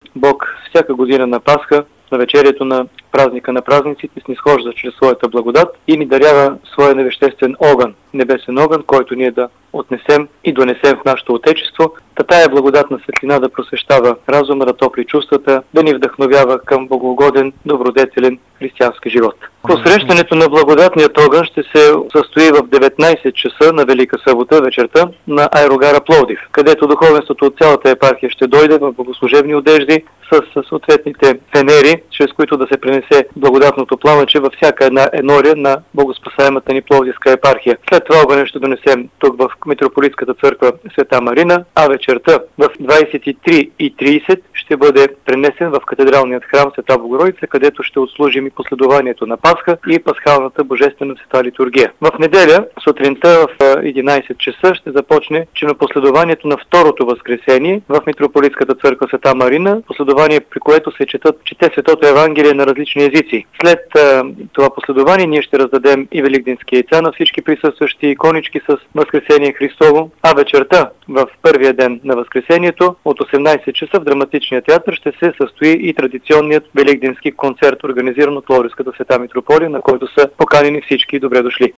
Бог всяка година на Пасха, на вечерието на празника на празниците, снизхожда чрез своята благодат и ни дарява своя невеществен огън, небесен огън, който ние да отнесем и донесем в нашето Отечество. Тая благодатна светлина да просвещава разума, да топли чувствата, да ни вдъхновява към благогоден, добродетелен християнски живот. Посрещането на благодатният огън ще се състои в 19 часа на Велика събота вечерта на аерогара Пловдив, където духовенството от цялата епархия ще дойде в богослужебни одежди с съответните фенери, чрез които да се пренесе благодатното пламъче във всяка една енория на богоспасаемата ни Пловдивска епархия. След това огъня ще донесем тук в Митрополитската църква Света Марина, а вечерта в 23:30 ще бъде пренесен в катедралният храм Света Богородица, където ще отслужим и последованието на Пасха и пасхалната божествена света литургия. В неделя сутринта в 11 часа ще започне чинопоследованието на второто възкресение в Митрополитската църква Света Марина, последование, при което се чете Светото Евангелие на различни езици. След това последование ние ще раздадем и великденски яйца на всички присъстващи, иконички с Възкресение Христово, а вечерта в първия ден на Възкресението от 18 часа в Драматичния театър ще се състои и традиционният великденски концерт, организиран от Пловдивската света митрополия, на който са поканени всички добре дошли.